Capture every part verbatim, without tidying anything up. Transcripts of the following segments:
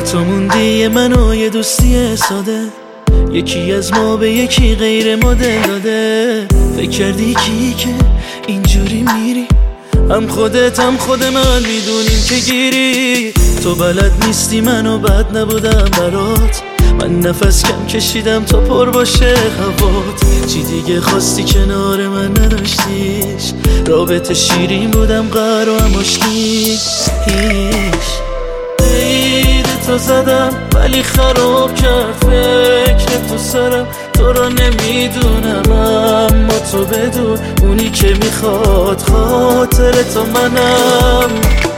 تو موندی منو یه دوستی ساده، یکی از ما به یکی غیر مدل داده. فکر کردی کی که اینجوری میری، هم خودت هم خود من میدونیم که گیری. تو بلد نیستی منو بد نبودم برات، من نفس کم کشیدم تا پر باشه هوات. چی دیگه خواستی کنار من نداشتیش، رابطه شیرین بودم قرار و هم آشتی. هیچ عید تو زدم ولی خراب کرد فکر تو سرم، تو رو نمیدونم اما تو بدون اونی که میخواد خاطر تو منم.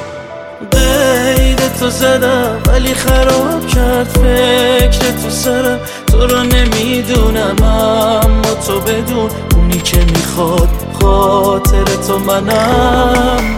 قید تو زدم ولی خراب کرد فکر تو سرم، تو رو نمیدونم اما تو بدون اونی که میخواد خاطر تو منم.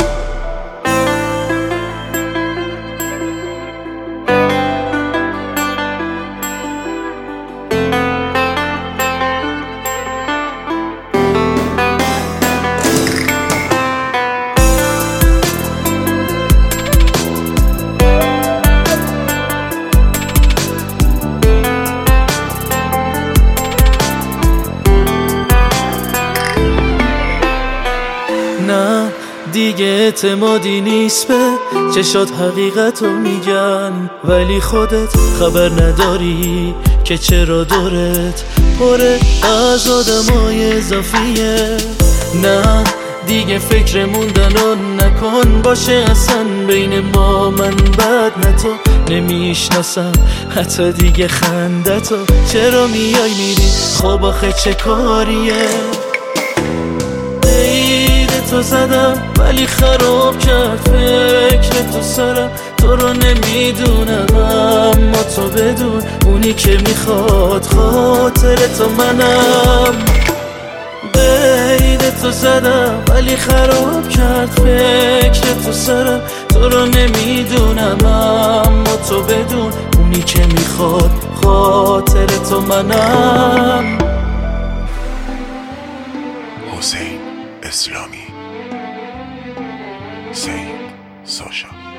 نه دیگه اعتمادی نیست به چشات حقیقتو میگن، ولی خودت خبر نداری که چرا دورت پره از آدمای اضافیه. نه دیگه فکر موندنو نکن باشه اصلا بین ما، من بد نه تو نمیشناسم حتی دیگه خندتو. چرا میای میری خب آخه چه کاریه. تو زدم ولی خراب کرد فکر تو سرم، تو رو نمیدونم اما تو بدون اونی که میخواد خاطر تو منم. قید تو زدم ولی خراب کرد فکر تو سرم، تو رو نمیدونم اما تو بدون اونی که میخواد خاطر تو منم. حسین اسلامی، سین ساشا.